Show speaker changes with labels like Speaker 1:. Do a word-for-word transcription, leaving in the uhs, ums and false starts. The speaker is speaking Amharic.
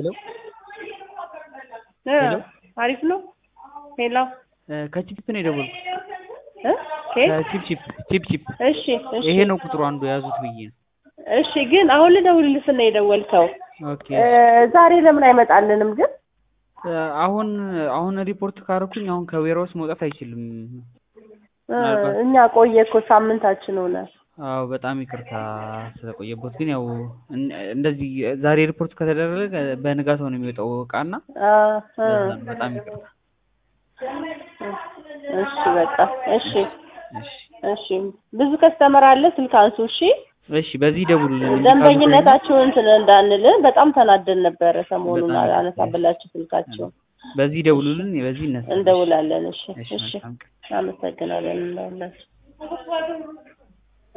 Speaker 1: ሄሎ
Speaker 2: እ አሪፍ ነው። ሄሎ
Speaker 1: ከቺፕ ነው የደወልኩት።
Speaker 2: እ
Speaker 1: ከቺፕ ቺፕ ቺፕ ቺፕ
Speaker 2: እሺ እሺ
Speaker 1: ይሄ ነው ቁጥሩ አንዱ ያዙት ብዬ ነው።
Speaker 2: እሺ ግን አሁን ልደውልልህ ነው የደወልከው።
Speaker 1: ኦኬ
Speaker 2: ዛሬ ለምን አይመጣልንም ግን?
Speaker 1: አሁን አሁን ሪፖርት ካረኩኝ አሁን ከዌራውስ መውጣት አይችልም።
Speaker 2: እኛ ቆየ እኮ ሳምንታችን ሆነ።
Speaker 1: አዎ በጣም ይቅርታ ስለቆየበት ግን ያው እንደዚህ ዛሬ ሪፖርት ከተደረገ በንጋታው ነው የሚወጣው እቃና በጣም ይቅርታ።
Speaker 2: እሺ በቃ እሺ እሺ ብዙ ከስተመር አለ ስልክ አንሱ እሺ
Speaker 1: እሺ በዚህ ደውሉልን።
Speaker 2: ደንበኝነታችሁን እንትን እንዳንል በጣም ተናደን ነበር ሰሞኑን አነሳብላችሁ ስልካችሁ።
Speaker 1: በዚህ ደውሉልን በዚህ እነሳ
Speaker 2: እንደውላለን። እሺ እሺ
Speaker 1: እሺ
Speaker 2: አመሰግናለን እንደውላችሁ